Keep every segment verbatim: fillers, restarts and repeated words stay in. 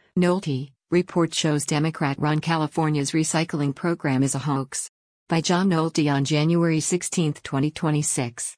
Nolte, report shows Democrat-run California's recycling program is a hoax. By John Nolte on January sixteenth, twenty twenty-six.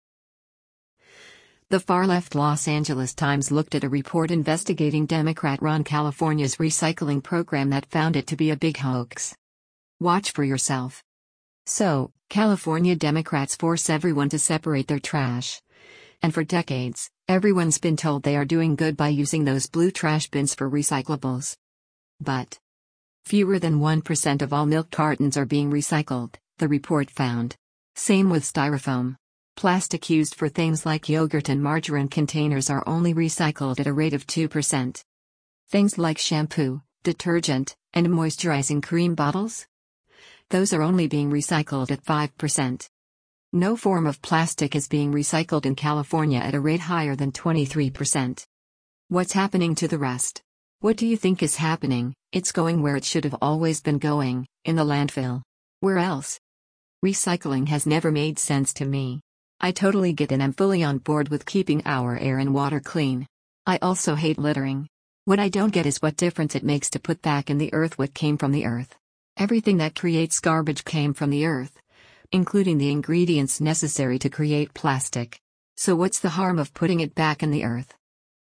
The far-left Los Angeles Times looked at a report investigating Democrat-run California's recycling program that found it to be a big hoax. Watch for yourself. So, California Democrats force everyone to separate their trash. And for decades, everyone's been told they are doing good by using those blue trash bins for recyclables. But fewer than one percent of all milk cartons are being recycled, the report found. Same with styrofoam. Plastic used for things like yogurt and margarine containers are only recycled at a rate of two percent. Things like shampoo, detergent, and moisturizing cream bottles? Those are only being recycled at five percent. No form of plastic is being recycled in California at a rate higher than twenty-three percent. What's happening to the rest? What do you think is happening? It's going where it should have always been going, in the landfill. Where else? Recycling has never made sense to me. I totally get and am fully on board with keeping our air and water clean. I also hate littering. What I don't get is what difference it makes to put back in the earth what came from the earth. Everything that creates garbage came from the earth, including the ingredients necessary to create plastic. So what's the harm of putting it back in the earth?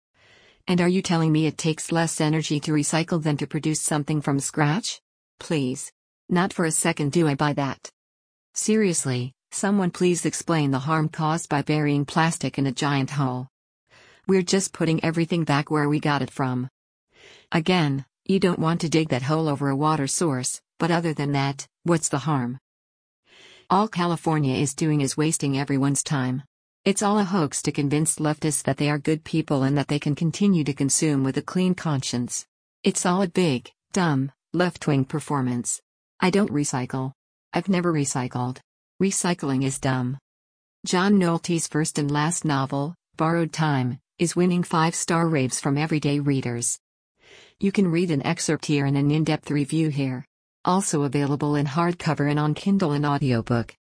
And are you telling me it takes less energy to recycle than to produce something from scratch? Please. Not for a second do I buy that. Seriously, someone please explain the harm caused by burying plastic in a giant hole. We're just putting everything back where we got it from. Again, you don't want to dig that hole over a water source, but other than that, what's the harm? All California is doing is wasting everyone's time. It's all a hoax to convince leftists that they are good people and that they can continue to consume with a clean conscience. It's all a big, dumb, left-wing performance. I don't recycle. I've never recycled. Recycling is dumb. John Nolte's first and last novel, Borrowed Time, is winning five-star raves from everyday readers. You can read an excerpt here and an in-depth review here. Also available in hardcover and on Kindle and audiobook.